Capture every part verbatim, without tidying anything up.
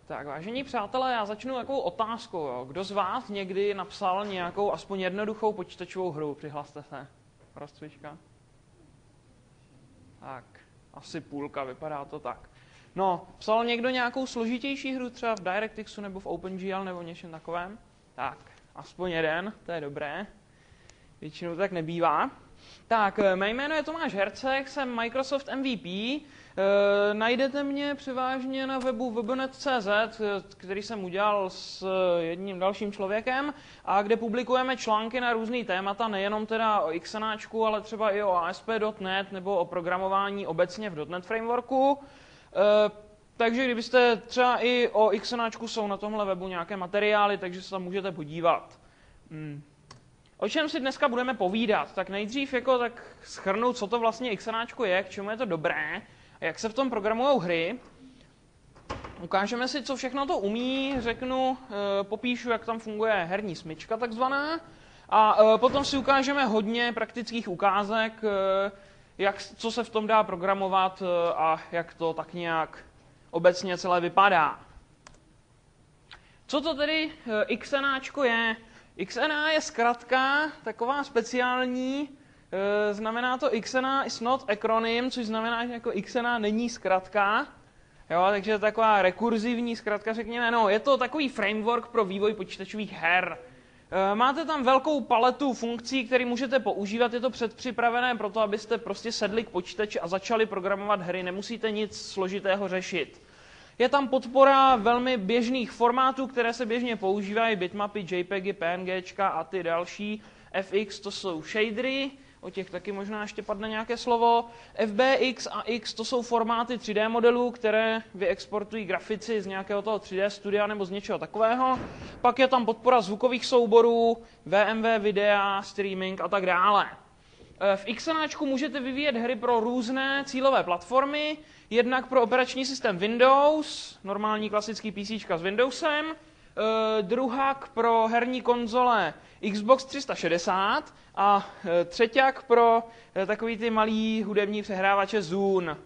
Tak, vážení přátelé, já začnu takovou otázkou. Jo. Kdo z vás někdy napsal nějakou aspoň jednoduchou počítačovou hru? Přihlaste se. Rozcvička. Tak, asi půlka, vypadá to tak. No, psal někdo nějakou složitější hru třeba v DirectXu nebo v OpenGL nebo něčem takovém? Tak, aspoň jeden, to je dobré. Většinou tak nebývá. Tak, mé jméno je Tomáš Herceg, jsem Microsoft M V P. E, najdete mě převážně na webu w b net tečka c z, který jsem udělal s jedním dalším člověkem, a kde publikujeme články na různý témata, nejenom teda o XNAčku, ale třeba i o A S P tečka net nebo o programování obecně v .dot net frameworku. E, takže kdybyste třeba i o XNAčku, jsou na tomhle webu nějaké materiály, takže se tam můžete podívat. Hmm. O čem si dneska budeme povídat? Tak nejdřív jako tak shrnout, co to vlastně XNAčko je, k čemu je to dobré, a jak se v tom programujou hry. Ukážeme si, co všechno to umí, řeknu, e, popíšu, jak tam funguje herní smyčka takzvaná, a e, potom si ukážeme hodně praktických ukázek, e, jak, co se v tom dá programovat e, a jak to tak nějak obecně celé vypadá. Co to tedy e, XNAčko je? X N A je zkratka taková speciální, e, znamená to X N A is not acronym, což znamená, že jako X N A není zkratka, jo, takže je taková rekurzivní zkratka, řekněme, no, je to takový framework pro vývoj počítačových her. E, máte tam velkou paletu funkcí, které můžete používat, je to předpřipravené pro to, abyste prostě sedli k počítači a začali programovat hry, nemusíte nic složitého řešit. Je tam podpora velmi běžných formátů, které se běžně používají, bitmapy, JPEGy, PNGčka a ty další. F X to jsou shadery, o těch taky možná ještě padne nějaké slovo. F B X a X to jsou formáty tři D modelů, které vyexportují grafici z nějakého toho tři D studia nebo z něčeho takového. Pak je tam podpora zvukových souborů, V M W, videa, streaming a tak dále. V XNAčku můžete vyvíjet hry pro různé cílové platformy, jednak pro operační systém Windows, normální klasický PCčka s Windowsem, eh, druhák pro herní konzole Xbox tři sta šedesát a eh, třeťák pro eh, takový ty malý hudební přehrávače Zune.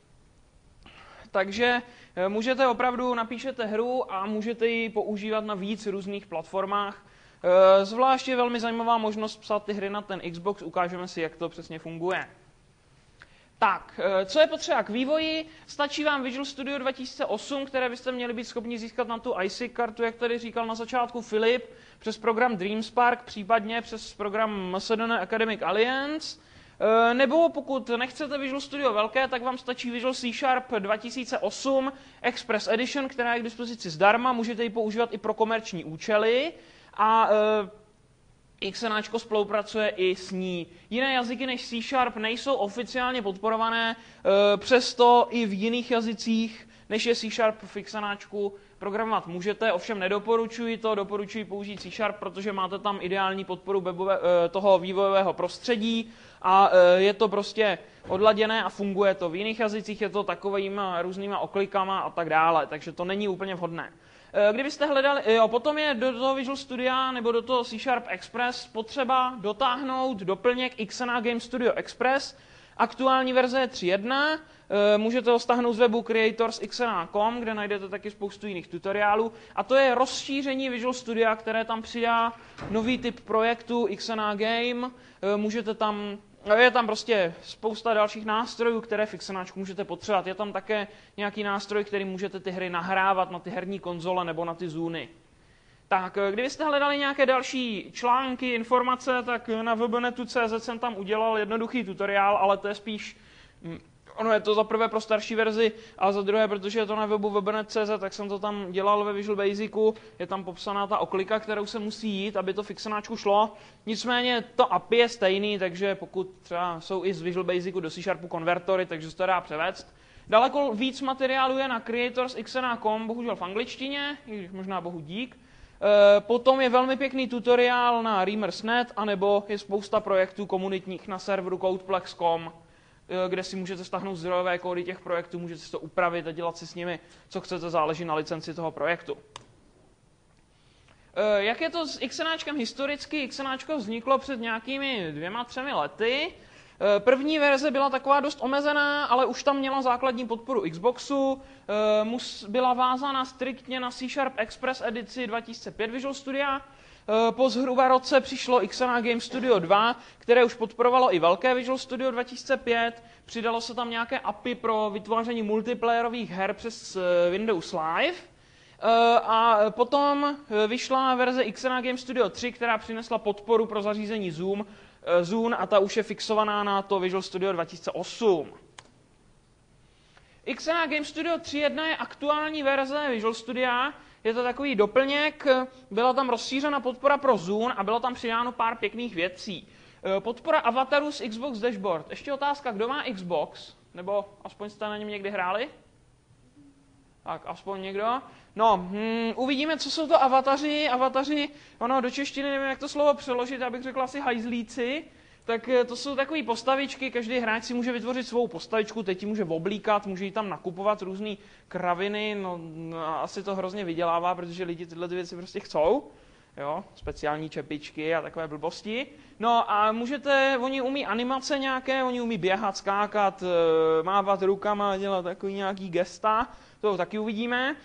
Takže eh, můžete opravdu, napíšete hru a můžete ji používat na víc různých platformách. Zvláště je velmi zajímavá možnost psát ty hry na ten Xbox, ukážeme si, jak to přesně funguje. Tak, co je potřeba k vývoji? Stačí vám Visual Studio dva tisíce osm, které byste měli být schopni získat na tu I S I C kartu, jak tady říkal na začátku Filip, přes program DreamSpark, případně přes program M S D N Academic Alliance. Nebo pokud nechcete Visual Studio velké, tak vám stačí Visual C Sharp dva tisíce osm Express Edition, která je k dispozici zdarma, můžete ji používat i pro komerční účely. A e, XNAčko spolupracuje i s ní. Jiné jazyky než C Sharp nejsou oficiálně podporované, e, přesto i v jiných jazycích, než je C Sharp v XNAčku, programovat můžete, ovšem nedoporučuji to, doporučuji použít C Sharp, protože máte tam ideální podporu webové, e, toho vývojového prostředí a e, je to prostě odladěné a funguje to. V jiných jazycích je to takovýma různýma oklikama a tak dále, takže to není úplně vhodné. Kdybyste hledali, jo, potom je do toho Visual Studia nebo do toho C Sharp Express potřeba dotáhnout doplněk X N A Game Studio Express. Aktuální verze je tři tečka jedna, můžete ho stáhnout z webu creators tečka x n a tečka com, kde najdete taky spoustu jiných tutoriálů. A to je rozšíření Visual Studia, které tam přidá nový typ projektu X N A Game. Můžete tam Je tam prostě spousta dalších nástrojů, které v XNAčku můžete potřebovat. Je tam také nějaký nástroj, který můžete ty hry nahrávat na ty herní konzole nebo na ty Zuny. Tak, kdybyste hledali nějaké další články, informace, tak na w b net tečka c z jsem tam udělal jednoduchý tutoriál, ale to je spíš... Ono je to za prvé pro starší verzi a za druhé, protože je to na webu w b net tečka c z, tak jsem to tam dělal ve Visual Basicu. Je tam popsaná ta oklika, kterou se musí jít, aby to v XNAčku šlo. Nicméně to A P I je stejný, takže pokud třeba jsou i z Visual Basicu do C Sharpu konvertory, takže se to dá převést. Daleko víc materiálu je na creators tečka x n a tečka com, bohužel v angličtině, i když možná bohu dík. E, potom je velmi pěkný tutoriál na Reamers tečka net, anebo je spousta projektů komunitních na serveru codeplex tečka com, kde si můžete stáhnout zdrojové kódy těch projektů, můžete si to upravit a dělat si s nimi, co chcete, záleží na licenci toho projektu. Jak je to s XNAčkem historicky? XNAčko vzniklo před nějakými dvěma, třemi lety. První verze byla taková dost omezená, ale už tam měla základní podporu Xboxu, byla vázána striktně na C Sharp Express edici dva tisíce pět Visual Studia. Po zhruba roce přišlo X N A Game Studio dva, které už podporovalo i velké Visual Studio dva tisíce pět, přidalo se tam nějaké A P I pro vytváření multiplayerových her přes Windows Live. A potom vyšla verze X N A Game Studio tři, která přinesla podporu pro zařízení Zoom, Zune a ta už je fixovaná na to Visual Studio dva tisíce osm. X N A Game Studio tři tečka jedna je aktuální verze Visual Studia, je to takový doplněk, byla tam rozšířena podpora pro Zune a bylo tam přidáno pár pěkných věcí. Podpora avatarů z Xbox Dashboard. Ještě otázka, kdo má Xbox? Nebo aspoň jste na něm někdy hráli? Tak, aspoň někdo. No, hmm, uvidíme, co jsou to avataři. Avataři, ono do češtiny nevím, jak to slovo přeložit, abych řekl asi hajzlíci. Tak to jsou takové postavičky, každý hráč si může vytvořit svou postavičku, teď ji může oblíkat, může jí tam nakupovat různé kraviny, no, no asi to hrozně vydělává, protože lidi tyhle věci prostě chcou. Jo, speciální čepičky a takové blbosti. No a můžete, oni umí animace nějaké, oni umí běhat, skákat, mávat rukama, dělat takový nějaký gesta, to taky uvidíme.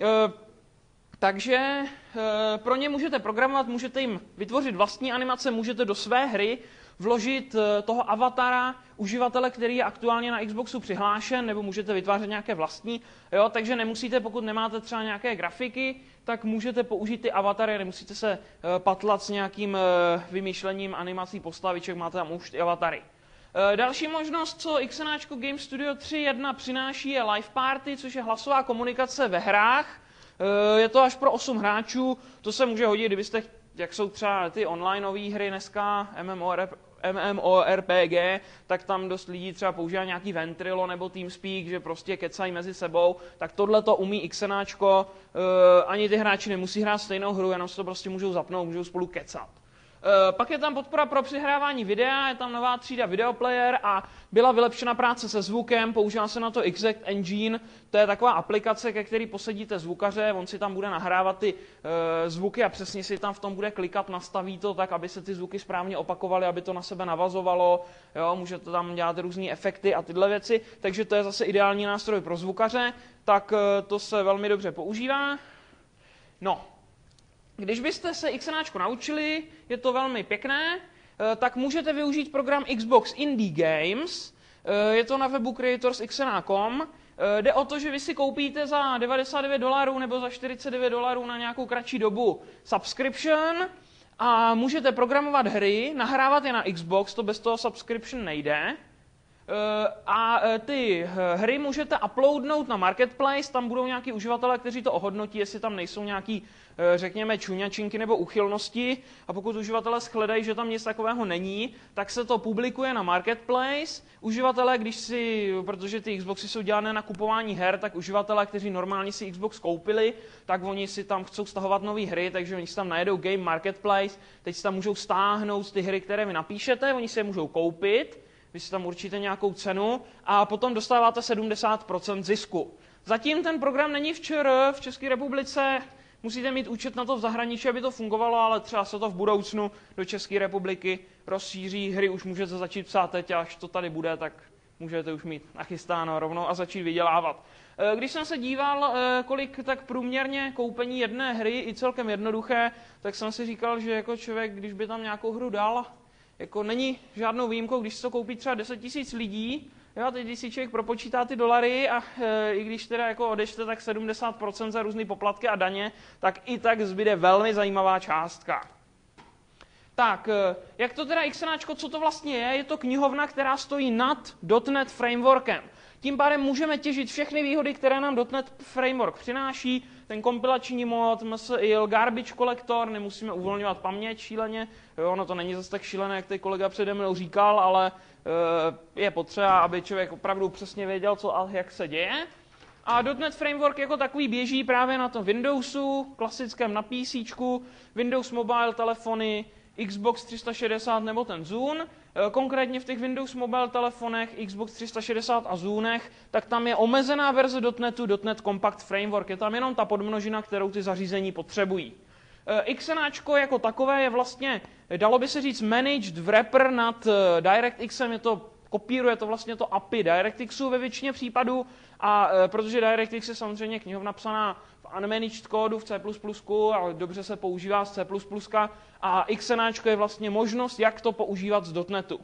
Takže pro ně můžete programovat, můžete jim vytvořit vlastní animace, můžete do své hry vložit toho avatara uživatele, který je aktuálně na Xboxu přihlášen, nebo můžete vytvářet nějaké vlastní. Jo, takže nemusíte, pokud nemáte třeba nějaké grafiky, tak můžete použít ty avatary, nemusíte se patlat s nějakým vymýšlením animací postaviček, máte tam už ty avatary. Další možnost, co XNAčko Game Studio tři tečka jedna přináší, je Live Party, což je hlasová komunikace ve hrách. Je to až pro osm hráčů, to se může hodit, kdybyste, jak jsou třeba ty onlineové hry dneska, MMORPG, tak tam dost lidí třeba používá nějaký Ventrilo nebo TeamSpeak, že prostě kecají mezi sebou, tak tohle to umí XNAčko, ani ty hráči nemusí hrát stejnou hru, jenom se to prostě můžou zapnout, můžou spolu kecat. Pak je tam podpora pro přihrávání videa, je tam nová třída videoplayer a byla vylepšena práce se zvukem, používá se na to Exact Engine, to je taková aplikace, ke který posadíte zvukaře, on si tam bude nahrávat ty e, zvuky a přesně si tam v tom bude klikat, nastaví to tak, aby se ty zvuky správně opakovaly, aby to na sebe navazovalo, jo, můžete tam dělat různé efekty a tyhle věci, takže to je zase ideální nástroj pro zvukaře, tak e, to se velmi dobře používá. No. Když byste se XNAčko naučili, je to velmi pěkné, tak můžete využít program Xbox Indie Games, je to na webu creators tečka x n a tečka com. Jde o to, že vy si koupíte za devadesát devět dolarů nebo za čtyřicet devět dolarů na nějakou kratší dobu subscription a můžete programovat hry, nahrávat je na Xbox, to bez toho subscription nejde. A ty hry můžete uploadnout na Marketplace, tam budou nějaký uživatelé, kteří to ohodnotí, jestli tam nejsou nějaký, řekněme, čuňačinky nebo uchylnosti. A pokud uživatelé shledají, že tam nic takového není, tak se to publikuje na Marketplace. Uživatelé, když si, protože ty Xboxy jsou dělané na kupování her, tak uživatelé, kteří normálně si Xbox koupili, tak oni si tam chcou stahovat nové hry, takže oni si tam najedou Game Marketplace, teď si tam můžou stáhnout ty hry, které vy napíšete, oni si je můžou koupit. Vy si tam určíte nějakou cenu a potom dostáváte sedmdesát procent zisku. Zatím ten program není v ČR, v České republice, musíte mít účet na to v zahraničí, aby to fungovalo, ale třeba se to v budoucnu do České republiky rozšíří, hry už můžete začít psát teď, až to tady bude, tak můžete už mít nachystáno rovnou a začít vydělávat. Když jsem se díval, kolik tak průměrně koupení jedné hry, i celkem jednoduché, tak jsem si říkal, že jako člověk, když by tam nějakou hru dal, jako není žádnou výjimkou, když se to koupí třeba deset tisíc lidí, jo, teď když si člověk propočítá ty dolary a e, i když teda jako odečte tak sedmdesát procent za různé poplatky a daně, tak i tak zbyde velmi zajímavá částka. Tak, e, jak to teda XNAčko, co to vlastně je? Je to knihovna, která stojí nad .NET Frameworkem. Tím pádem můžeme těžit všechny výhody, které nám .NET Framework přináší, ten kompilační mod, M S I L, garbage collector, nemusíme uvolňovat paměť šíleně, jo, no to není zase tak šílené, jak tady kolega přede mnou říkal, ale e, je potřeba, aby člověk opravdu přesně věděl, co a jak se děje. A .NET Framework jako takový běží právě na tom Windowsu, klasickém na PCčku, Windows Mobile, telefony, Xbox tři sta šedesát nebo ten Zune. Konkrétně v těch Windows Mobile telefonech, Xbox tři sta šedesát a Zunech, tak tam je omezená verze .NETu, .NET Compact Framework. Je tam jenom ta podmnožina, kterou ty zařízení potřebují. XNAčko jako takové je vlastně, dalo by se říct, managed wrapper nad DirectXem, je to, kopíruje to vlastně to A P I DirectXu ve většině případů, a protože DirectX je samozřejmě knihovna napsaná v unmanaged kódu v C plus plus, ale dobře se používá z C plus plus, a XNAčko je vlastně možnost, jak to používat z .NETu.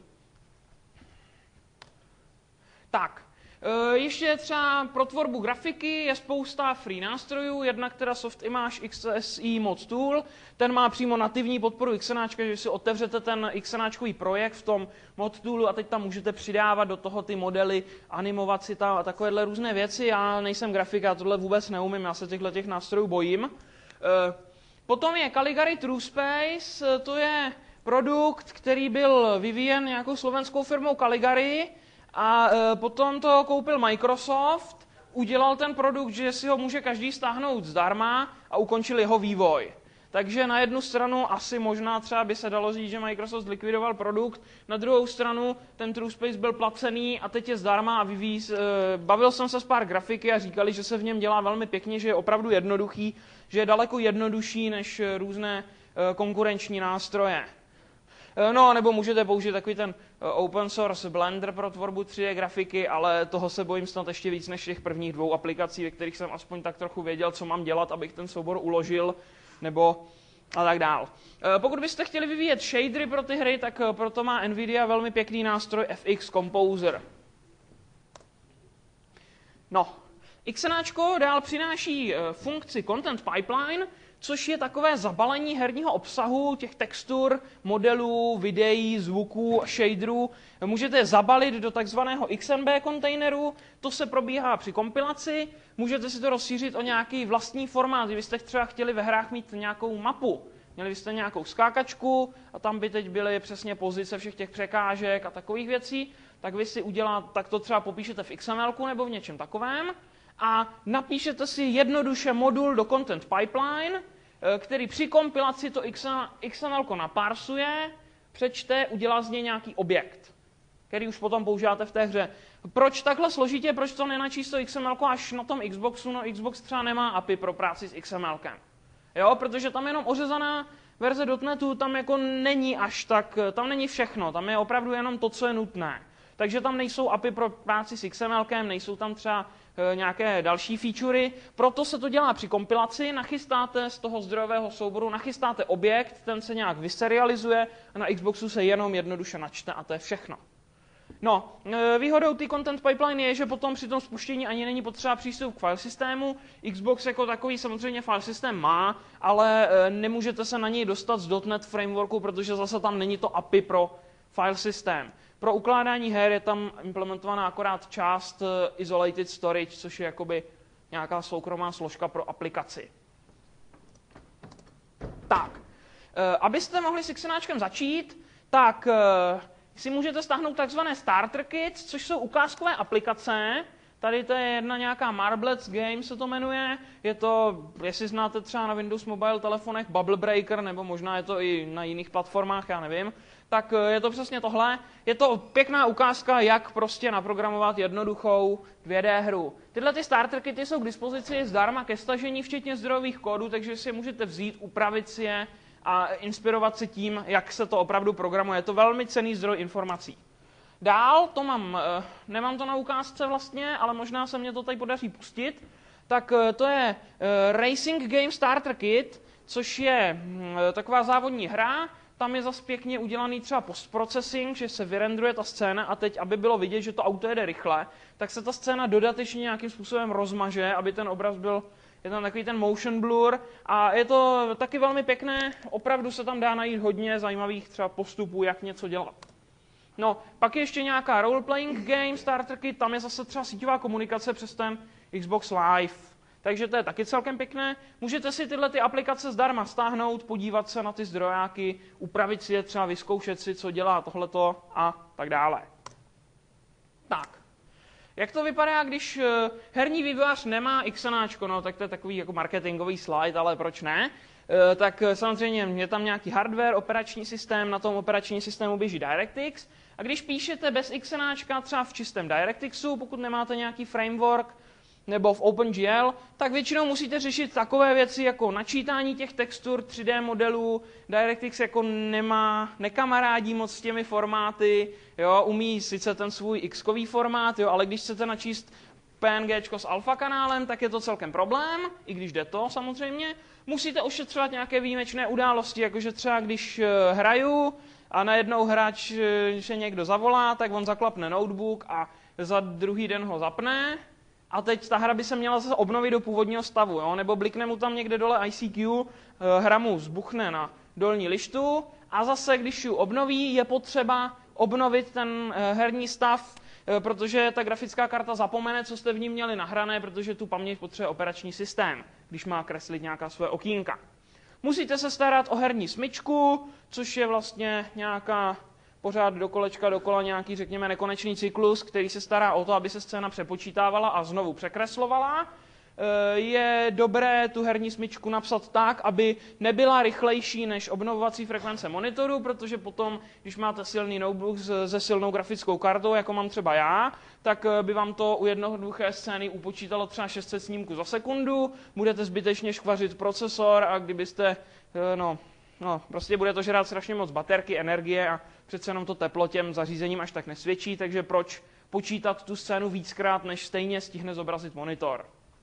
Tak, ještě třeba pro tvorbu grafiky je spousta free nástrojů, jednak teda Softimage X S I Mod Tool, ten má přímo nativní podporu XNAčka, že si otevřete ten XNAčkový projekt v tom Mod Toolu a teď tam můžete přidávat do toho ty modely, animovat si tam a takovéhle různé věci. Já nejsem grafik, já tohle vůbec neumím, já se těchto těch nástrojů bojím. Potom je Caligari TrueSpace, to je produkt, který byl vyvíjen nějakou slovenskou firmou Caligari, a potom to koupil Microsoft, udělal ten produkt, že si ho může každý stáhnout zdarma a ukončil jeho vývoj. Takže na jednu stranu asi možná třeba by se dalo říct, že Microsoft zlikvidoval produkt, na druhou stranu ten TrueSpace byl placený a teď je zdarma a vyvíjí. Bavil jsem se s pár grafiky a říkali, že se v něm dělá velmi pěkně, že je opravdu jednoduchý, že je daleko jednodušší než různé konkurenční nástroje. No, nebo můžete použít takový ten open source Blender pro tvorbu tři dé grafiky, ale toho se bojím snad ještě víc než těch prvních dvou aplikací, ve kterých jsem aspoň tak trochu věděl, co mám dělat, abych ten soubor uložil, nebo a tak dál. Pokud byste chtěli vyvíjet shadery pro ty hry, tak proto má Nvidia velmi pěkný nástroj F X Composer. No, XNAčko dál přináší funkci Content Pipeline, což je takové zabalení herního obsahu, těch textur, modelů, videí, zvuků, shaderů. Můžete je zabalit do takzvaného X M B kontejneru, to se probíhá při kompilaci. Můžete si to rozšířit o nějaký vlastní formát, kdybyste třeba chtěli ve hrách mít nějakou mapu. Měli byste nějakou skákačku a tam by teď byly přesně pozice všech těch překážek a takových věcí, tak vy si uděláte, tak to třeba popíšete v X M L ku nebo v něčem takovém a napíšete si jednoduše modul do Content Pipeline, který při kompilaci to X M L ko naparsuje, přečte, udělá z něj nějaký objekt, který už potom používáte v té hře. Proč takhle složitě, proč to nenačíst to X M L ko až na tom Xboxu? No Xbox třeba nemá A P I pro práci s X M L kem. Jo, protože tam jenom ořezaná verze .NETu, tam jako není až tak, tam není všechno, tam je opravdu jenom to, co je nutné. Takže tam nejsou A P I pro práci s X M L kem, nejsou tam třeba e, nějaké další featurey, proto se to dělá při kompilaci, nachystáte z toho zdrojového souboru, nachystáte objekt, ten se nějak vyserializuje a na Xboxu se jenom jednoduše načte a to je všechno. No, e, výhodou té Content Pipeline je, že potom při tom spuštění ani není potřeba přístup k file systému. Xbox jako takový samozřejmě file systém má, ale e, nemůžete se na něj dostat z .NET frameworku, protože zase tam není to A P I pro file systém. Pro ukládání her je tam implementovaná akorát část Isolated Storage, což je jakoby nějaká soukromá složka pro aplikaci. Tak, abyste mohli s XNAčkem začít, tak si můžete stáhnout takzvané Starter Kits, což jsou ukázkové aplikace. Tady to je jedna nějaká Marblets Game se to jmenuje. Je to, jestli znáte třeba na Windows Mobile telefonech, Bubble Breaker, nebo možná je to i na jiných platformách, já nevím. Tak je to přesně tohle. Je to pěkná ukázka, jak prostě naprogramovat jednoduchou dvě dé hru. Tyhle ty starter kity jsou k dispozici zdarma ke stažení, včetně zdrojových kódů, takže si je můžete vzít, upravit si je a inspirovat se tím, jak se to opravdu programuje. Je to velmi cenný zdroj informací. Dál, to mám, nemám to na ukázce vlastně, ale možná se mě to tady podaří pustit. Tak to je Racing Game Starter Kit, což je taková závodní hra. Tam je zase pěkně udělaný třeba postprocessing, že se vyrendruje ta scéna a teď, aby bylo vidět, že to auto jede rychle, tak se ta scéna dodatečně nějakým způsobem rozmaže, aby ten obraz byl, je tam takový ten motion blur a je to taky velmi pěkné, opravdu se tam dá najít hodně zajímavých třeba postupů, jak něco dělat. No, pak je ještě nějaká role-playing game, starter kit, tam je zase třeba síťová komunikace přes ten Xbox Live. Takže to je taky celkem pěkné. Můžete si tyhle ty aplikace zdarma stáhnout, podívat se na ty zdrojáky, upravit si je třeba, vyzkoušet si, co dělá tohleto a tak dále. Tak. Jak to vypadá, když herní vývojář nemá XNAčko? No, tak to je takový jako marketingový slide, ale proč ne? Tak samozřejmě je tam nějaký hardware, operační systém, na tom operační systému běží DirectX. A když píšete bez XNAčka, třeba v čistém DirectXu, pokud nemáte nějaký framework, nebo v OpenGL, tak většinou musíte řešit takové věci jako načítání těch textur tři dé modelů. DirectX jako nemá, nekamarádí moc s těmi formáty, jo, umí sice ten svůj X-kový formát, jo, ale když chcete načíst PNGčko s alfa kanálem, tak je to celkem problém, i když jde to samozřejmě. Musíte ošetřovat nějaké výjimečné události, jakože třeba když hraju a najednou hráč, že někdo zavolá, tak on zaklapne notebook a za druhý den ho zapne. A teď ta hra by se měla zase obnovit do původního stavu, jo? Nebo blikne mu tam někde dole I C Q, hra mu zbuchne na dolní lištu a zase, když ji obnoví, je potřeba obnovit ten herní stav, protože ta grafická karta zapomene, co jste v ní měli nahrané, protože tu paměť potřebuje operační systém, když má kreslit nějaká svoje okýnka. Musíte se starat o herní smyčku, což je vlastně nějaká pořád do kolečka dokola nějaký, řekněme, nekonečný cyklus, který se stará o to, aby se scéna přepočítávala a znovu překreslovala. Je dobré tu herní smyčku napsat tak, aby nebyla rychlejší než obnovovací frekvence monitoru, protože potom, když máte silný notebook se silnou grafickou kartou, jako mám třeba já, tak by vám to u jednoduché scény upočítalo třeba šest set snímků za sekundu, budete zbytečně škvařit procesor a kdybyste, no, no, prostě bude to žrát strašně moc baterky, energie a přece jenom to teplo těm zařízením až tak nesvědčí, takže proč počítat tu scénu víckrát, než stejně stihne zobrazit monitor.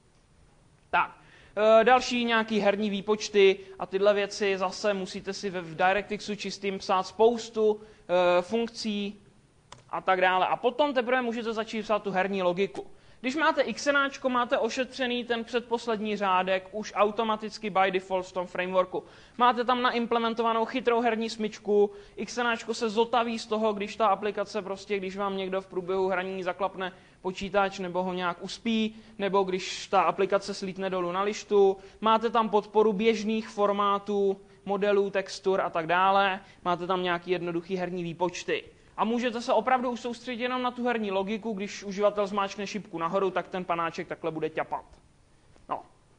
Tak, další nějaký herní výpočty a tyhle věci zase musíte si v DirectXu čistým psát spoustu funkcí a tak dále. A potom teprve můžete začít psát tu herní logiku. Když máte XNAčko, máte ošetřený ten předposlední řádek už automaticky by default v tom frameworku. Máte tam naimplementovanou chytrou herní smyčku, XNAčko se zotaví z toho, když ta aplikace prostě, když vám někdo v průběhu hraní zaklapne počítač nebo ho nějak uspí, nebo když ta aplikace slítne dolů na lištu. Máte tam podporu běžných formátů, modelů, textur a tak dále. Máte tam nějaký jednoduchý herní výpočty. A můžete se opravdu už soustředit jenom na tu herní logiku, když uživatel zmáčkne šipku nahoru, tak ten panáček takhle bude ťapat. No.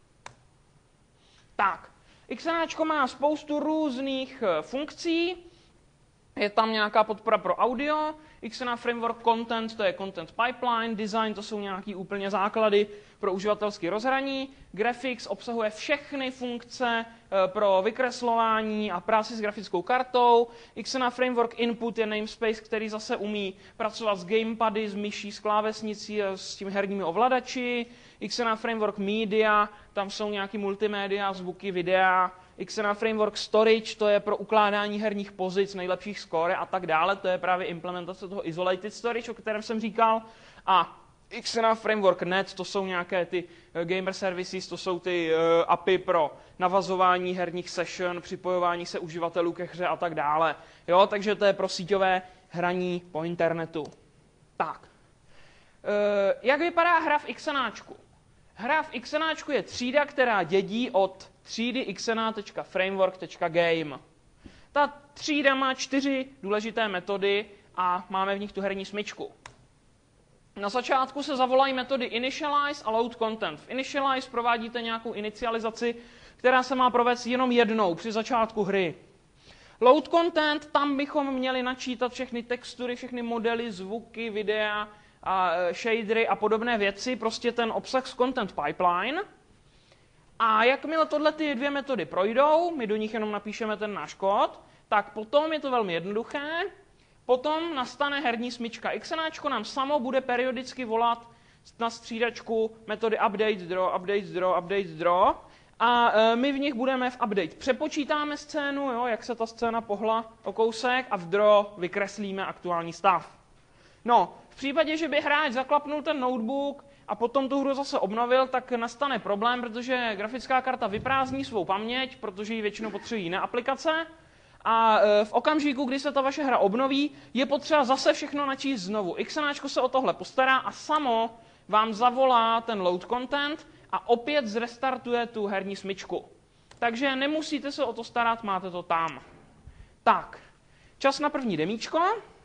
Tak, XNAčko má spoustu různých funkcí. Je tam nějaká podpora pro audio, X N A Framework Content, to je Content Pipeline, Design, to jsou nějaký úplně základy pro uživatelské rozhraní, Graphics obsahuje všechny funkce pro vykreslování a práci s grafickou kartou, X N A Framework Input je namespace, který zase umí pracovat s gamepady, s myší, s klávesnicí, s tím herními ovladači, X N A Framework Media, tam jsou nějaký multimédia, zvuky, videa, X N A Framework Storage, to je pro ukládání herních pozic, nejlepších skóre a tak dále, to je právě implementace toho Isolated Storage, o kterém jsem říkal. A X N A Framework Net, to jsou nějaké ty gamer services, to jsou ty uh, API pro navazování herních session, připojování se uživatelů ke hře a tak dále. Jo, takže to je pro síťové hraní po internetu. Tak. Uh, jak vypadá hra v XNAčku? Hra v XNAčku je třída, která dědí od třídy xna tečka framework tečka game. Ta třída má čtyři důležité metody a máme v nich tu herní smyčku. Na začátku se zavolají metody initialize a load content. V initialize provádíte nějakou inicializaci, která se má provést jenom jednou při začátku hry. Load content, tam bychom měli načítat všechny textury, všechny modely, zvuky, videa, a shadery a podobné věci, prostě ten obsah z content pipeline. A jakmile tohle ty dvě metody projdou, my do nich jenom napíšeme ten náš kód, tak potom je to velmi jednoduché. Potom nastane herní smyčka. XNAčko nám samo bude periodicky volat na střídačku metody update, draw, update, draw, update, draw. A my v nich budeme v update přepočítáme scénu, jo, jak se ta scéna pohla o kousek, a v draw vykreslíme aktuální stav. No, v případě, že by hráč zaklapnul ten notebook a potom tu hru zase obnovil, tak nastane problém, protože grafická karta vyprázdní svou paměť, protože ji většinou potřebují jiné aplikace. A v okamžiku, kdy se ta vaše hra obnoví, je potřeba zase všechno načíst znovu. XNAčko se o tohle postará a samo vám zavolá ten load content a opět zrestartuje tu herní smyčku. Takže nemusíte se o to starat, máte to tam. Tak, čas na první demíčko.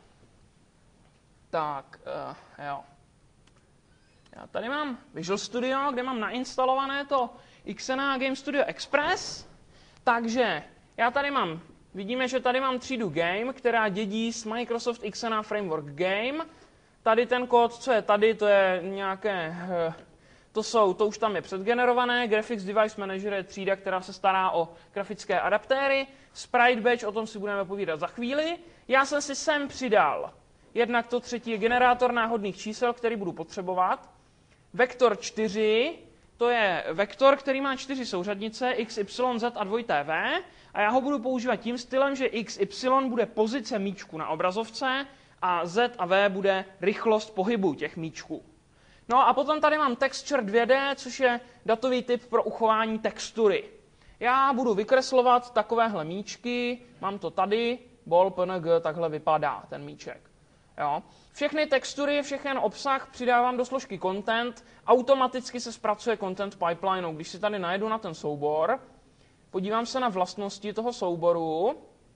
Tak, uh, jo. Já tady mám Visual Studio, kde mám nainstalované to X N A Game Studio Express. Takže já tady mám, vidíme, že tady mám třídu Game, která dědí z Microsoft X N A Framework Game. Tady ten kód, co je tady, to je nějaké uh, To, jsou, to už tam je předgenerované, Graphics Device Manager je třída, která se stará o grafické adaptéry, Sprite Batch, o tom si budeme povídat za chvíli. Já jsem si sem přidal, jednak to třetí je generátor náhodných čísel, který budu potřebovat, vektor čtyři, to je vektor, který má čtyři souřadnice, x, y, z a dvojité v, a já ho budu používat tím stylem, že x, y bude pozice míčku na obrazovce a z a v bude rychlost pohybu těch míčků. No a potom tady mám Texture dvě dé, což je datový typ pro uchování textury. Já budu vykreslovat takovéhle míčky, mám to tady, bol, png, takhle vypadá ten míček. Jo. Všechny textury, všechen obsah přidávám do složky content, automaticky se zpracuje content pipeline. Když si tady najedu na ten soubor, podívám se na vlastnosti toho souboru,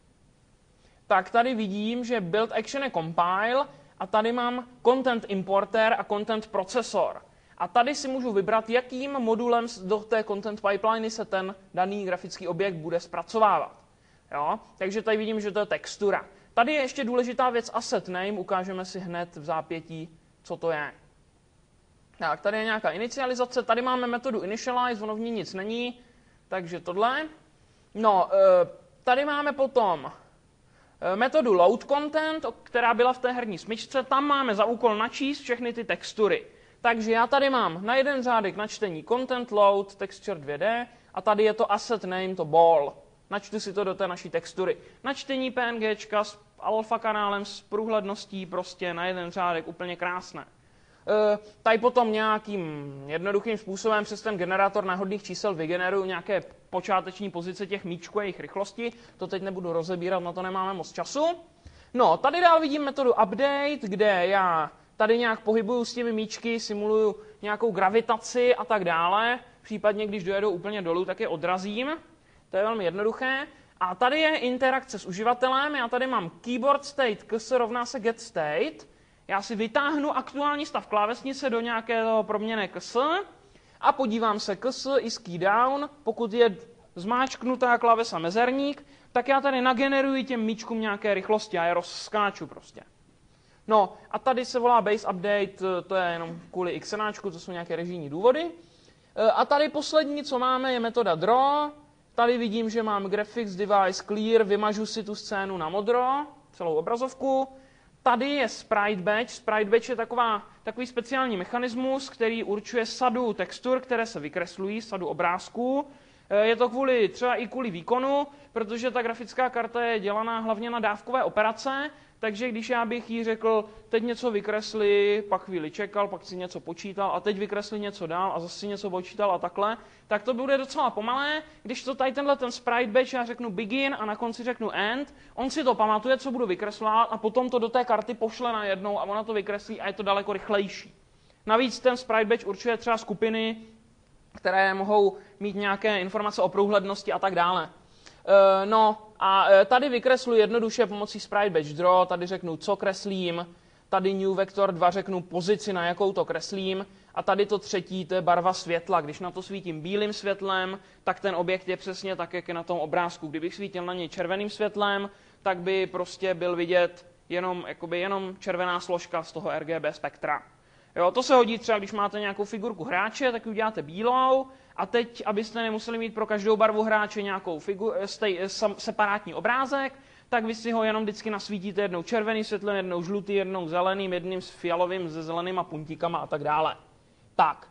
tak tady vidím, že build action je compile a tady mám content importer a content procesor. A tady si můžu vybrat, jakým modulem do té content pipeliny se ten daný grafický objekt bude zpracovávat. Jo. Takže tady vidím, že to je textura. Tady je ještě důležitá věc asset name, ukážeme si hned v zápětí, co to je. Tak, tady je nějaká inicializace, tady máme metodu initialize, ono v ní nic není, takže tohle. No, tady máme potom metodu load content, která byla v té herní smyčce, tam máme za úkol načíst všechny ty textury. Takže já tady mám na jeden řádek načtení content load, texture dvě dé a tady je to asset name, to ball. Načtu si to do té naší textury. Načtení PNGčka s alfa kanálem, s průhledností, prostě na jeden řádek, úplně krásné. E, tady potom nějakým jednoduchým způsobem přes ten generátor náhodných čísel vygeneruju nějaké počáteční pozice těch míčků a jejich rychlosti. To teď nebudu rozebírat, na to nemáme moc času. No, tady dál vidím metodu update, kde já tady nějak pohybuju s těmi míčky, simuluju nějakou gravitaci a tak dále. Případně, když dojedou úplně dolů, tak je odrazím. To je velmi jednoduché. A tady je interakce s uživatelem. Já tady mám keyboard state ks rovná se get state. Já si vytáhnu aktuální stav klávesnice do nějakého proměnné ks a podívám se ks is key down. Pokud je zmáčknutá klávesa mezerník, tak já tady nageneruji těm míčkům nějaké rychlosti a je rozskáču prostě. No a tady se volá base update, to je jenom kvůli xnáčku, to jsou nějaké režijní důvody. A tady poslední, co máme, je metoda draw. Tady vidím, že mám graphics device clear, vymažu si tu scénu na modro, celou obrazovku. Tady je sprite batch. Sprite batch je taková, takový speciální mechanismus, který určuje sadu textur, které se vykreslují, sadu obrázků. Je to kvůli, třeba i kvůli výkonu, protože ta grafická karta je dělaná hlavně na dávkové operace, takže když já bych jí řekl, teď něco vykresli, pak chvíli čekal, pak si něco počítal a teď vykresli něco dál a zase si něco počítal a takhle, tak to bude docela pomalé. Když to tady tenhle ten sprite batch, já řeknu begin a na konci řeknu end, on si to pamatuje, co budu vykreslovat a potom to do té karty pošle najednou a ona to vykreslí a je to daleko rychlejší. Navíc ten sprite batch určuje třeba skupiny, které mohou mít nějaké informace o průhlednosti a tak dále. Uh, no a tady vykresluji jednoduše pomocí sprite batch draw, tady řeknu, co kreslím, tady new vector dva řeknu pozici, na jakou to kreslím a tady to třetí, to je barva světla. Když na to svítím bílým světlem, tak ten objekt je přesně tak, jak je na tom obrázku. Kdybych svítil na něj červeným světlem, tak by prostě byl vidět jenom, jakoby jenom červená složka z toho R G B spektra. Jo, to se hodí třeba, když máte nějakou figurku hráče, tak ji uděláte bílou a teď, abyste nemuseli mít pro každou barvu hráče nějakou figu- stej, sam, separátní obrázek, tak vy si ho jenom vždycky nasvítíte jednou červeným světlem, jednou žlutý, jednou zeleným, jedním s fialovým, se zelenýma puntíkama a tak dále. Tak.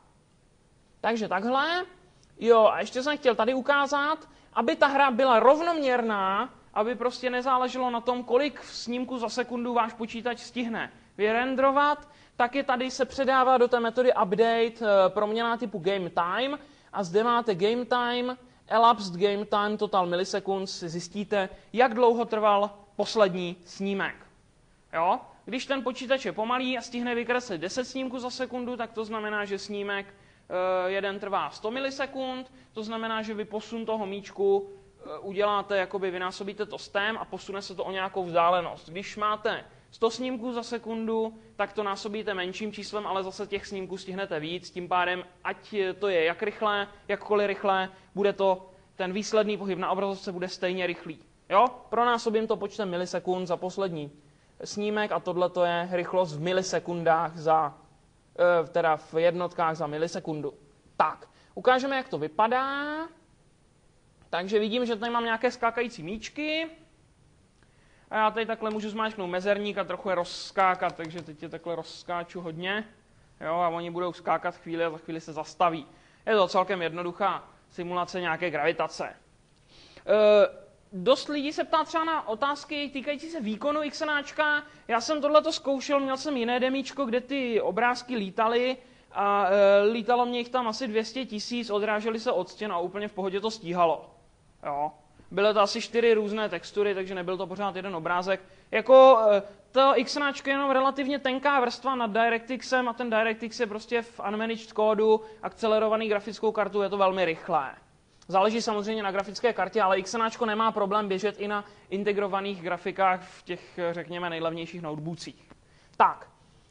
Takže takhle. Jo, a ještě jsem chtěl tady ukázat, aby ta hra byla rovnoměrná, aby prostě nezáleželo na tom, kolik snímků za sekundu váš počítač stihne vyrendrovat, taky tady se předává do té metody update proměnná typu game time a zde máte game time, elapsed game time, total milliseconds, zjistíte, jak dlouho trval poslední snímek. Jo? Když ten počítač je pomalý a stihne vykreslit deset snímků za sekundu, tak to znamená, že snímek e, jeden trvá sto milisekund, to znamená, že vy posun toho míčku e, uděláte, jakoby vynásobíte to stem a posune se to o nějakou vzdálenost. Když máte sto snímků za sekundu, tak to násobíte menším číslem, ale zase těch snímků stihnete víc, tím pádem, ať to je jak rychlé, jakkoliv rychlé, bude to, ten výsledný pohyb na obrazovce bude stejně rychlý. Jo? Pronásobím to počtem milisekund za poslední snímek a tohle to je rychlost v milisekundách za teda v jednotkách za milisekundu. Tak, ukážeme, jak to vypadá. Takže vidím, že tady mám nějaké skákající míčky. A já tady takhle můžu zmáčknout mezerník a trochu je rozskákat, takže teď je takhle rozskáču hodně. Jo, a oni budou skákat chvíli a za chvíli se zastaví. Je to celkem jednoduchá simulace nějaké gravitace. E, dost lidí se ptá třeba na otázky týkající se výkonu XNAčka. Já jsem tohleto zkoušel, měl jsem jiné demíčko, kde ty obrázky lítaly a e, lítalo mě jich tam asi dvě stě tisíc, odrážely se od stěn a úplně v pohodě to stíhalo. Jo. Byly to asi čtyři různé textury, takže nebyl to pořád jeden obrázek. Jako to XNAčko je jenom relativně tenká vrstva nad DirectXem a ten DirectX je prostě v unmanaged kódu, akcelerovaný grafickou kartu, je to velmi rychlé. Záleží samozřejmě na grafické kartě, ale XNAčko nemá problém běžet i na integrovaných grafikách v těch, řekněme, nejlevnějších notebookcích. Tak,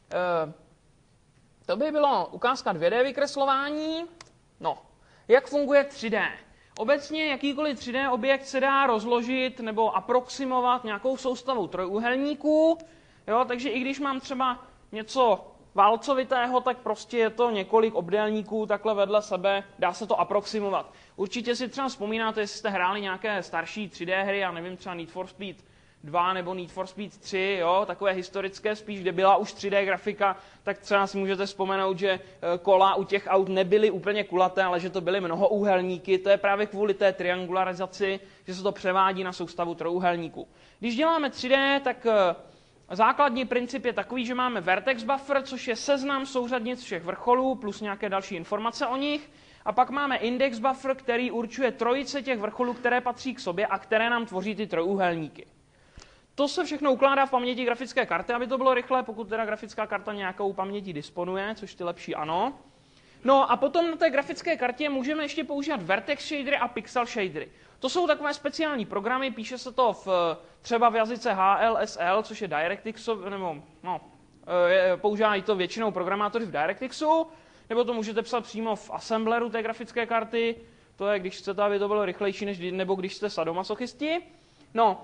to by bylo ukázka dvě dé vykreslování. No, jak funguje tři dé? Obecně jakýkoliv tři dé objekt se dá rozložit nebo aproximovat nějakou soustavou trojúhelníků, jo, takže i když mám třeba něco válcovitého, tak prostě je to několik obdélníků takhle vedle sebe, dá se to aproximovat. Určitě si třeba vzpomínáte, jestli jste hráli nějaké starší tři dé hry, já nevím, třeba Need for Speed dva nebo Need for Speed tři, jo, takové historické spíš, kde byla už tři dé grafika, tak třeba si můžete vzpomenout, že kola u těch aut nebyly úplně kulaté, ale že to byly mnohoúhelníky. To je právě kvůli té triangularizaci, že se to převádí na soustavu trojúhelníků. Když děláme tři dé, tak základní princip je takový, že máme vertex buffer, což je seznam souřadnic všech vrcholů plus nějaké další informace o nich. A pak máme index buffer, který určuje trojice těch vrcholů, které patří k sobě a které nám tvoří ty trojúhelníky. To se všechno ukládá v paměti grafické karty, aby to bylo rychlé, pokud teda grafická karta nějakou pamětí disponuje, což ty lepší ano. No a potom na té grafické kartě můžeme ještě používat vertex shadery a pixel shadery. To jsou takové speciální programy, píše se to v, třeba v jazyce H L S L, což je DirectX, nebo no, používají to většinou programátoři v DirectXu, nebo to můžete psat přímo v assembleru té grafické karty, to je, když chcete, aby to bylo rychlejší, než, nebo když jste sadomasochisti. No,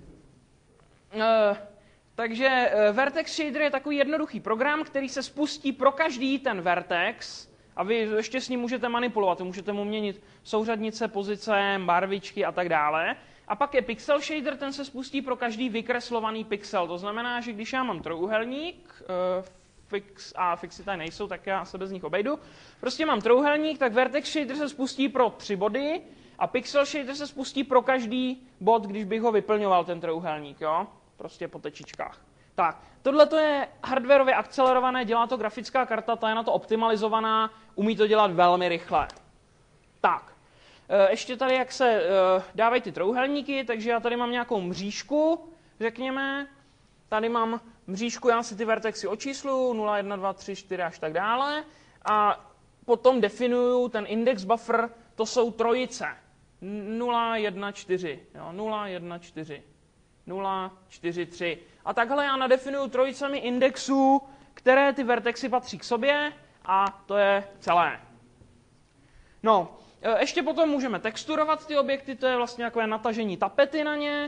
Uh, takže uh, Vertex Shader je takový jednoduchý program, který se spustí pro každý ten vertex a vy ještě s ním můžete manipulovat, můžete mu měnit souřadnice, pozice, barvičky a tak dále. A pak je Pixel Shader, ten se spustí pro každý vykreslovaný pixel. To znamená, že když já mám trojúhelník, uh, fix, a fixy tady nejsou, tak já se bez nich obejdu. Prostě mám trojúhelník, tak Vertex Shader se spustí pro tři body a Pixel Shader se spustí pro každý bod, když bych ho vyplňoval, ten trojúhelník, jo? Prostě po tečičkách. Tak, tohle to je hardwarově akcelerované, dělá to grafická karta, ta je na to optimalizovaná, umí to dělat velmi rychle. Tak, ještě tady, jak se dávají ty trojúhelníky, takže já tady mám nějakou mřížku, řekněme. Tady mám mřížku, já si ty vertexy očíslu, nula, jedna, dva, tři, čtyři až tak dále. A potom definuju ten index buffer, to jsou trojice. nula, jedna, čtyři. Jo, nula, jedna, čtyři. nula, čtyři, tři. A takhle já nadefinuju trojicemi indexů, které ty vertexy patří k sobě a to je celé. No, ještě potom můžeme texturovat ty objekty, to je vlastně takové natažení tapety na ně.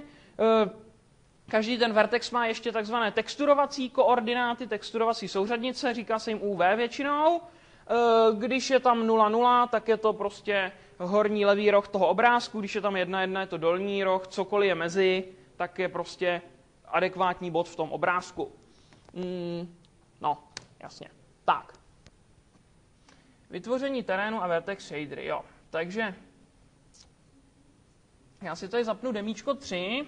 Každý ten vertex má ještě takzvané texturovací koordináty, texturovací souřadnice, říká se jim U V většinou. Když je tam nula, nula, tak je to prostě horní levý roh toho obrázku, když je tam jedna, jedna, je to dolní roh, cokoliv je mezi, tak je prostě adekvátní bod v tom obrázku. Mm, no, jasně. Tak. Vytvoření terénu a vertex shadery, jo. Takže já si tady zapnu demíčko tři.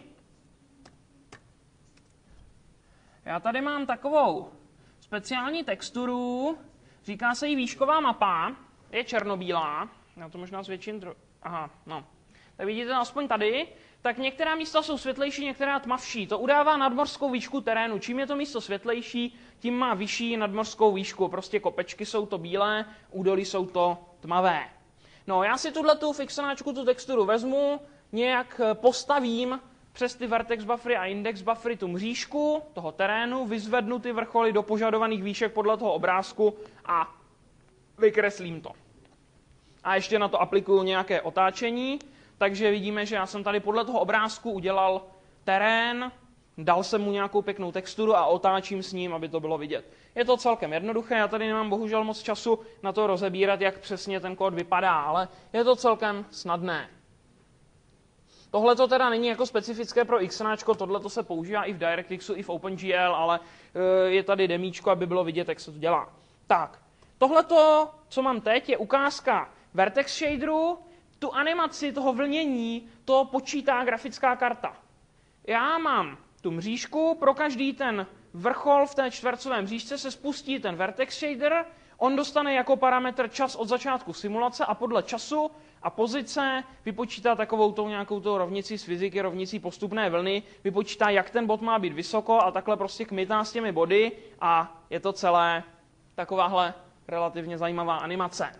Já tady mám takovou speciální texturu, říká se jí výšková mapa, je černobílá, já to možná zvětším tro... Aha, no. Tak vidíte aspoň tady, tak některá místa jsou světlejší, některá tmavší. To udává nadmořskou výšku terénu. Čím je to místo světlejší, tím má vyšší nadmořskou výšku. Prostě kopečky jsou to bílé, údolí jsou to tmavé. No, já si tuhletu fixonáčku, tu texturu vezmu, nějak postavím přes ty vertex buffery a index buffery tu mřížku toho terénu, vyzvednu ty vrcholy do požadovaných výšek podle toho obrázku a vykreslím to. A ještě na to aplikuju nějaké otáčení, takže vidíme, že já jsem tady podle toho obrázku udělal terén, dal jsem mu nějakou pěknou texturu a otáčím s ním, aby to bylo vidět. Je to celkem jednoduché, já tady nemám bohužel moc času na to rozebírat, jak přesně ten kód vypadá, ale je to celkem snadné. Tohle to teda není jako specifické pro XNAčko, tohle to se používá i v DirectXu, i v OpenGL, ale je tady demíčko, aby bylo vidět, jak se to dělá. Tak, tohleto, co mám teď, je ukázka Vertex shaderu. Tu animaci toho vlnění, to počítá grafická karta. Já mám tu mřížku, pro každý ten vrchol v té čtvercové mřížce se spustí ten Vertex shader, on dostane jako parametr čas od začátku simulace a podle času a pozice vypočítá takovou tou nějakou tou rovnici z fyziky, rovnicí postupné vlny, vypočítá, jak ten bod má být vysoko a takhle prostě kmitá s těmi body a je to celé takováhle relativně zajímavá animace.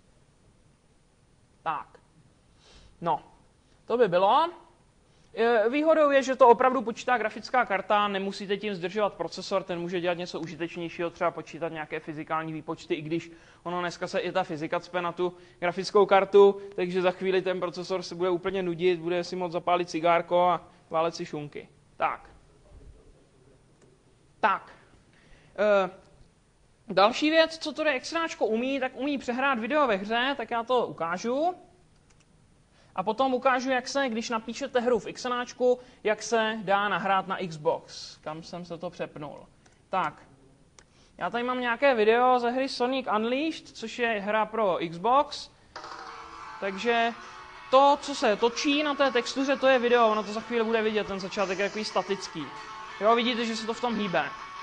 Tak. No, to by bylo. Výhodou je, že to opravdu počítá grafická karta, nemusíte tím zdržovat procesor, ten může dělat něco užitečnějšího, třeba počítat nějaké fyzikální výpočty, i když ono dneska se i ta fyzika cpe na tu grafickou kartu, takže za chvíli ten procesor se bude úplně nudit, bude si moct zapálit cigárko a válet si šunky. Tak. Tak. E, další věc, co to XNAčko umí, tak umí přehrát video ve hře, tak já to ukážu. A potom ukážu, jak se, když napíšete hru v XNAčku, jak se dá nahrát na Xbox. Kam jsem se to přepnul. Tak, já tady mám nějaké video ze hry Sonic Unleashed, což je hra pro Xbox. Takže to, co se točí na té textuře, to je video, ono to za chvíli bude vidět, ten začátek je takový statický. Jo, vidíte, že se to v tom hýbe.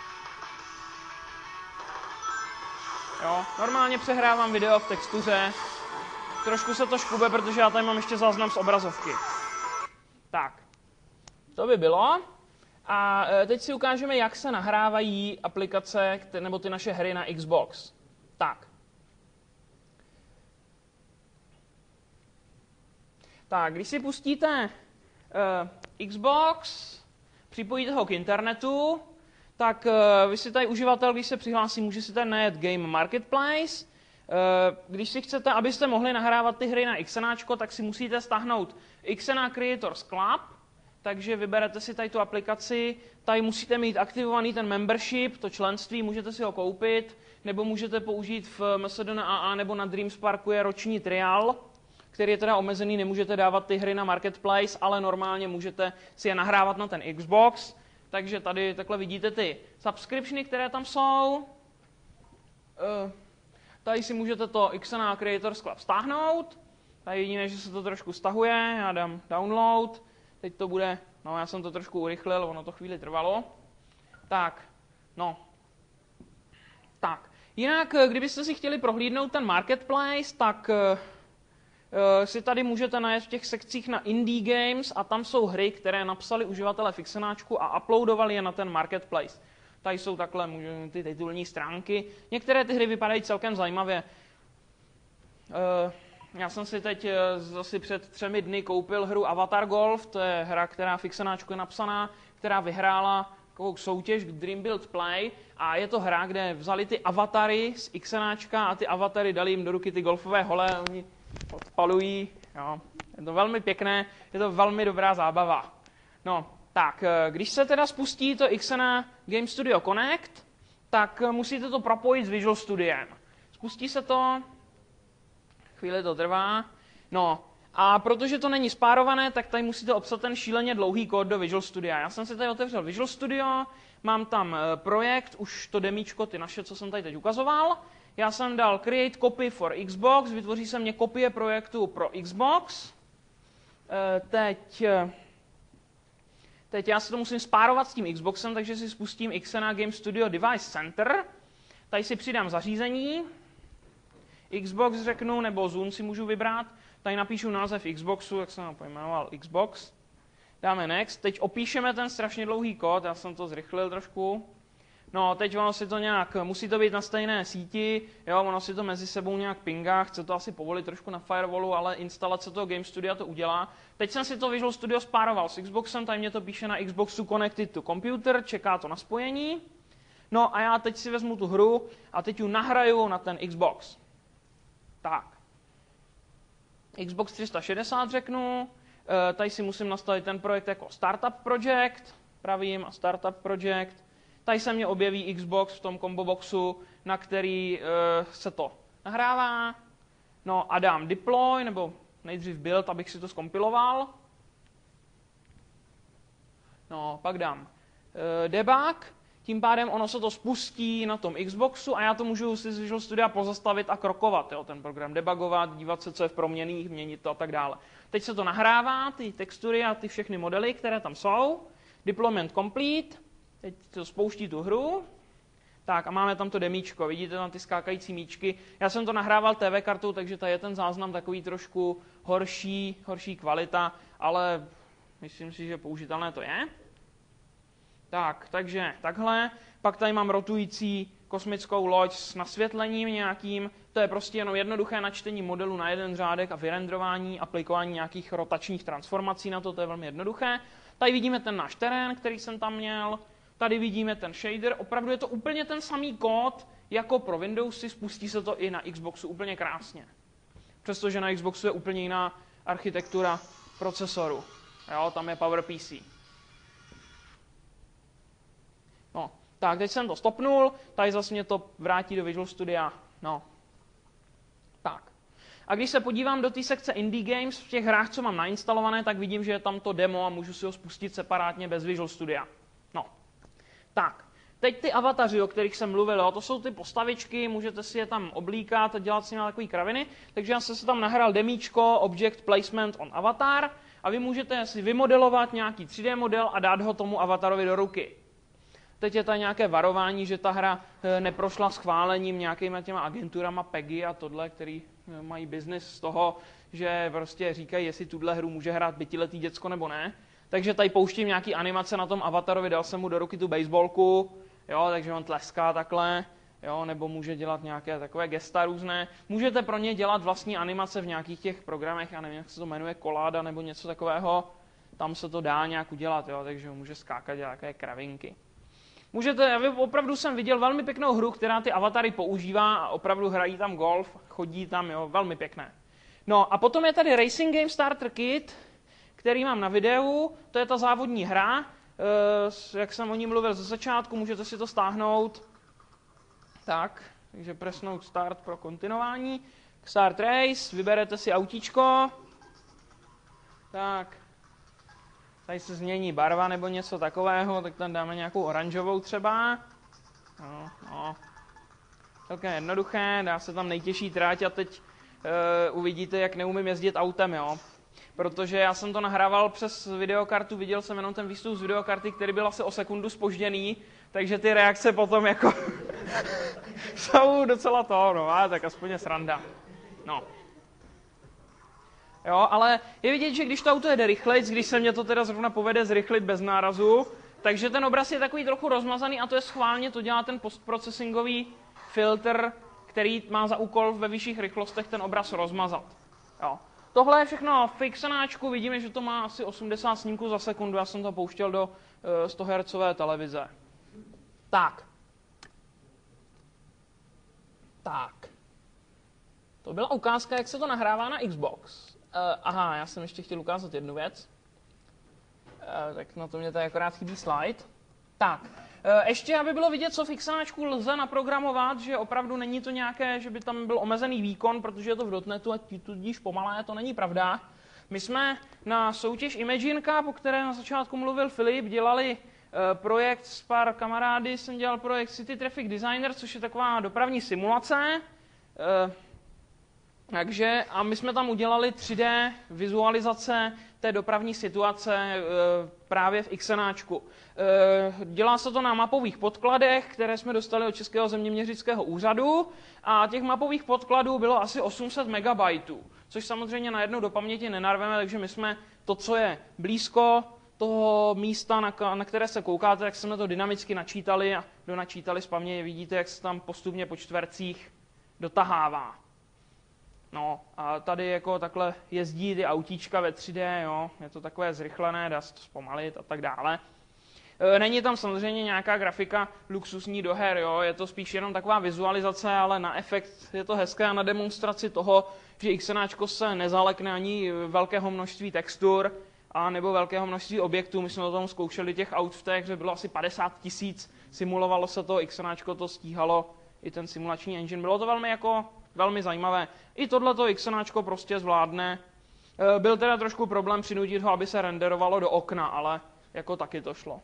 Jo, normálně přehrávám video v textuře. Trošku se to škube, protože já tady mám ještě záznam z obrazovky. Tak, to by bylo. A teď si ukážeme, jak se nahrávají aplikace nebo ty naše hry na Xbox. Tak. Tak, když si pustíte uh, Xbox, připojíte ho k internetu, tak uh, vy si tady uživatel, když se přihlásí, může si tady najet Game Marketplace. Když si chcete, abyste mohli nahrávat ty hry na XNAčko, tak si musíte stáhnout X N A Creators Club, takže vyberete si tady tu aplikaci, tady musíte mít aktivovaný ten membership, to členství, můžete si ho koupit, nebo můžete použít v M S D N A A nebo na Dreamsparku je roční trial, který je teda omezený, nemůžete dávat ty hry na Marketplace, ale normálně můžete si je nahrávat na ten Xbox, takže tady takhle vidíte ty subscriptiony, které tam jsou. Uh, Tady si můžete to X N A Creators Club stáhnout. Tady vidíme, že se to trošku stahuje. Já dám download. Teď to bude, no já jsem to trošku urychlil, ono to chvíli trvalo. Tak, no. Tak, jinak, kdybyste si chtěli prohlídnout ten marketplace, tak uh, si tady můžete najít v těch sekcích na Indie Games a tam jsou hry, které napsali uživatelé v XNAčku a uploadovali je na ten marketplace. Tady jsou takhle ty titulní stránky. Některé ty hry vypadají celkem zajímavě. Já jsem si teď asi před třemi dny koupil hru Avatar Golf, to je hra, která v XNAčku je napsaná, která vyhrála takovou soutěž Dream Build Play a je to hra, kde vzali ty avatary z XNAčka a ty avatary dali jim do ruky ty golfové hole, oni odpalují. Jo. Je to velmi pěkné, je to velmi dobrá zábava. No, tak, když se teda spustí to X N A Game Studio Connect, tak musíte to propojit s Visual Studiem. Spustí se to, chvíli to trvá, no a protože to není spárované, tak tady musíte obsat ten šíleně dlouhý kód do Visual Studia. Já jsem si tady otevřel Visual Studio, mám tam projekt, už to demíčko, ty naše, co jsem tady teď ukazoval. Já jsem dal Create Copy for Xbox, vytvoří se mě kopie projektu pro Xbox. Teď... Teď já se to musím spárovat s tím Xboxem, takže si spustím X N A Game Studio Device Center. Tady si přidám zařízení. Xbox řeknu, nebo Zune si můžu vybrat. Tady napíšu název Xboxu, jak jsem ho pojmenoval Xbox. Dáme Next. Teď opíšeme ten strašně dlouhý kód, já jsem to zrychlil trošku. No, teď ono si to nějak, musí to být na stejné síti, jo, ono si to mezi sebou nějak pingá, chce to asi povolit trošku na firewallu, ale instalace toho Game Studia to udělá. Teď jsem si to Visual Studio spároval s Xboxem, tady mě to píše na Xboxu Connected to Computer, čeká to na spojení. No a já teď si vezmu tu hru a teď ji nahraju na ten Xbox. Tak. Xbox tři sta šedesát řeknu, tady si musím nastavit ten projekt jako Startup Project. pravým a Startup Project. Tady se mě objeví Xbox v tom combo boxu, na který uh, se to nahrává. No a dám deploy, nebo nejdřív build, abych si to zkompiloval. No, pak dám uh, debug, tím pádem ono se to spustí na tom Xboxu a já to můžu si z Visual Studia pozastavit a krokovat, jo, ten program debugovat, dívat se, co je v proměnných, měnit to a tak dále. Teď se to nahrává, ty textury a ty všechny modely, které tam jsou. Deployment complete, teď to spouští tu hru. Tak a máme tam to demíčko, vidíte tam ty skákající míčky. Já jsem to nahrával T V kartou, takže tady je ten záznam takový trošku horší, horší kvalita, ale myslím si, že použitelné to je. Tak, takže takhle. Pak tady mám rotující kosmickou loď s nasvětlením nějakým. To je prostě jenom jednoduché načtení modelu na jeden řádek a vyrendrování, aplikování nějakých rotačních transformací na to, to je velmi jednoduché. Tady vidíme ten náš terén, který jsem tam měl. Tady vidíme ten shader. Opravdu je to úplně ten samý kód jako pro Windowsy, spustí se to i na Xboxu úplně krásně. Přestože na Xboxu je úplně jiná architektura procesoru. Jo, tam je PowerPC. No, tak, teď jsem to stopnul, tady zase mě to vrátí do Visual Studia. No. Tak. A když se podívám do té sekce Indie Games v těch hrách, co mám nainstalované, tak vidím, že je tam to demo a můžu si ho spustit separátně bez Visual Studia. No. Tak. Teď ty avataři, o kterých jsem mluvil, jo, to jsou ty postavičky, můžete si je tam oblíkat a dělat s nimi takový kraviny. Takže já jsem si tam nahrál demíčko Object Placement on Avatar a vy můžete si vymodelovat nějaký tři dé model a dát ho tomu avatarovi do ruky. Teď je tady nějaké varování, že ta hra neprošla schválením nějakýma těma agenturama P E G I a tohle, který mají biznis z toho, že prostě říkají, jestli tuhle hru může hrát pětiletý děcko nebo ne. Takže tady pouštím nějaký animace na tom avatarovi, dal jsem mu do ruky tu baseballku, jo, takže on tleská takhle, jo, nebo může dělat nějaké takové gesta různé. Můžete pro ně dělat vlastní animace v nějakých těch programech, já nevím, jak se to jmenuje, Koláda nebo něco takového, tam se to dá nějak udělat, jo, takže může skákat dělat takové kravinky. Můžete, já opravdu jsem viděl velmi pěknou hru, která ty avatary používá a opravdu hrají tam golf, chodí tam, jo, velmi pěkné. No a potom je tady Racing Game Starter Kit, který mám na videu, to je ta závodní hra, e, jak jsem o ní mluvil ze začátku, můžete si to stáhnout. Tak, takže presnout start pro kontinuování. Start Race, vyberete si autíčko. Tak. Tady se změní barva nebo něco takového, tak tam dáme nějakou oranžovou třeba. No, no. Celkem jednoduché, dá se tam nejtěžší tráť a teď uh, uvidíte, jak neumím jezdit autem, jo. Protože já jsem to nahrával přes videokartu, viděl jsem jenom ten výstup z videokarty, který byl asi o sekundu zpožděný, takže ty reakce potom jako jsou docela to, no, ale tak aspoň je sranda. No. Jo, ale je vidět, že když to auto jede rychlejc, když se mě to teda zrovna povede zrychlit bez nárazu, takže ten obraz je takový trochu rozmazaný a to je schválně, to dělá ten postprocesingový filtr, který má za úkol ve vyšších rychlostech ten obraz rozmazat. Jo. Tohle je všechno v pixeláčku, vidíme, že to má asi osmdesát snímků za sekundu, já jsem to pouštěl do uh, sto hertzové televize. Tak. Tak. To byla ukázka, jak se to nahrává na Xbox. Uh, aha, já jsem ještě chtěl ukázat jednu věc. Uh, tak na to mě tady akorát chybí slide. Tak, uh, ještě aby bylo vidět, co v Xáčku lze naprogramovat, že opravdu není to nějaké, že by tam byl omezený výkon, protože je to v dotnetu a tudíž pomalé, to není pravda. My jsme na soutěž Imagine Cup, o které na začátku mluvil Filip, dělali uh, projekt s pár kamarády, jsem dělal projekt City Traffic Designer, což je taková dopravní simulace. Uh, Takže a my jsme tam udělali tři dé vizualizace té dopravní situace e, právě v Xenáčku. E, dělá se to na mapových podkladech, které jsme dostali od Českého zeměměřického úřadu a těch mapových podkladů bylo asi osm set megabajtů, což samozřejmě najednou do paměti nenarveme, takže my jsme to, co je blízko toho místa, na, na které se koukáte, tak jsme to dynamicky načítali a donačítali z paměti. Vidíte, jak se tam postupně po čtvercích dotahává. No a tady jako takhle jezdí ty autíčka ve tři dé, jo, je to takové zrychlené, dá se to zpomalit a tak dále. Není tam samozřejmě nějaká grafika luxusní do her, jo, je to spíš jenom taková vizualizace, ale na efekt je to hezké a na demonstraci toho, že Xenáčko se nezalekne ani velkého množství textur a nebo velkého množství objektů. My jsme o tom zkoušeli těch aut v té hře, bylo asi padesát tisíc, simulovalo se to, XNAčko to stíhalo, i ten simulační engine. Bylo to velmi, jako, velmi zajímavé. I tohleto XNAčko prostě zvládne. Byl teda trošku problém přinutit ho, aby se renderovalo do okna, ale jako taky to šlo.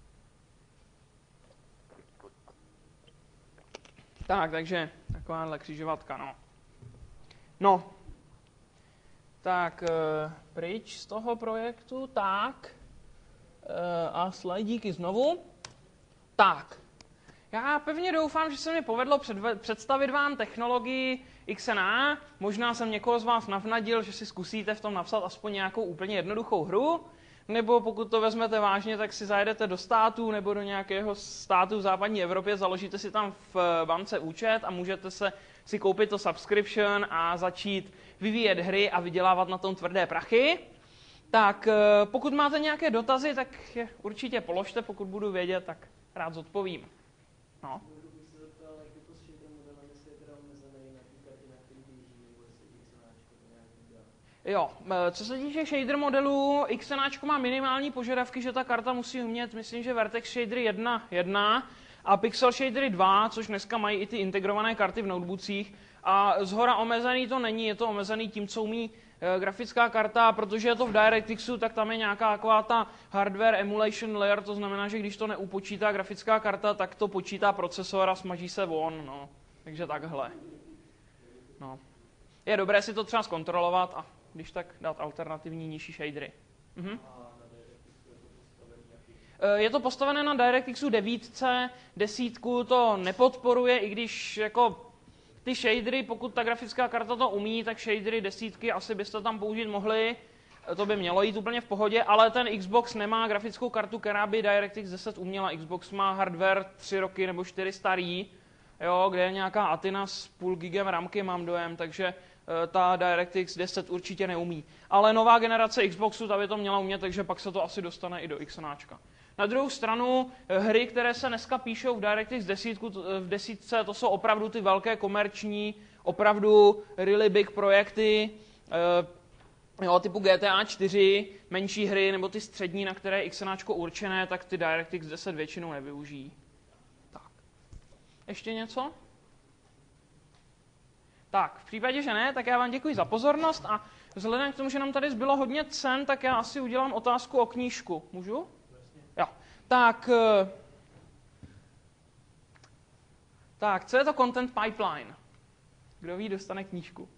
Tak, takže takováhle křižovatka, no. No. Tak, e, pryč z toho projektu, tak. E, a slajdíky znovu. Tak. Já pevně doufám, že se mi povedlo představit vám technologii X N A. Možná jsem někoho z vás navnadil, že si zkusíte v tom napsat aspoň nějakou úplně jednoduchou hru. Nebo pokud to vezmete vážně, tak si zajedete do států nebo do nějakého státu v západní Evropě, založíte si tam v bance účet a můžete se, si koupit to subscription a začít vyvíjet hry a vydělávat na tom tvrdé prachy. Tak pokud máte nějaké dotazy, tak je určitě položte, pokud budu vědět, tak rád zodpovím. No. Jo, co se týče shader modelů, XNAčko má minimální požadavky, že ta karta musí umět, myslím, že Vertex Shader jedna jedna a Pixel Shader dva, což dneska mají i ty integrované karty v notebookích. A zhora omezený to není, je to omezený tím, co umí e, grafická karta, protože je to v DirectXu, tak tam je nějaká taková ta hardware emulation layer, to znamená, že když to neupočítá grafická karta, tak to počítá procesor a smaží se von, no. Takže takhle. No. Je dobré si to třeba zkontrolovat a když tak dát alternativní nižší shadery. Mhm. Je to postavené na DirectXu devět, desítku to nepodporuje, i když jako ty shadery, pokud ta grafická karta to umí, tak shadery desítky asi byste tam použít mohli, to by mělo jít úplně v pohodě, ale ten Xbox nemá grafickou kartu, která by DirectX deset uměla. Xbox má hardware tři roky nebo čtyři starý, jo, kde je nějaká Atina s půl gigem ramky, mám dojem, takže ta DirectX deset určitě neumí. Ale nová generace Xboxu, ta by to měla umět, takže pak se to asi dostane i do XNAčka. Na druhou stranu, hry, které se dneska píšou v DirectX deset, v desítce, to jsou opravdu ty velké komerční, opravdu really big projekty, jo, typu G T A čtyři, menší hry, nebo ty střední, na které je XNAčko určené, tak ty DirectX deset většinou nevyužijí. Tak. Ještě něco? Tak, v případě, že ne, tak já vám děkuji za pozornost a vzhledem k tomu, že nám tady zbylo hodně cen, tak já asi udělám otázku o knížku. Můžu? Jo. Tak, tak, co je to content pipeline? Kdo ví, dostane knížku.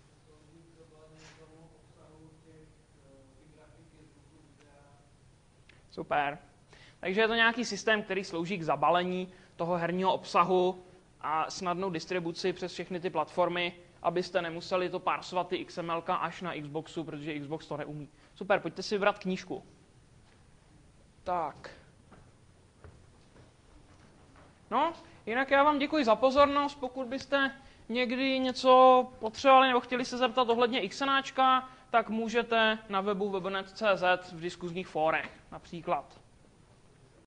Super. Takže je to nějaký systém, který slouží k zabalení toho herního obsahu a snadnou distribuci přes všechny ty platformy, abyste nemuseli to parsovat ty X M L až na Xboxu, protože Xbox to neumí. Super, pojďte si vybrat knížku. Tak. No, jinak já vám děkuji za pozornost. Pokud byste někdy něco potřebovali nebo chtěli se zeptat ohledně XNAčka, tak můžete na webu webnet tečka cé zet v diskuzních fórech například.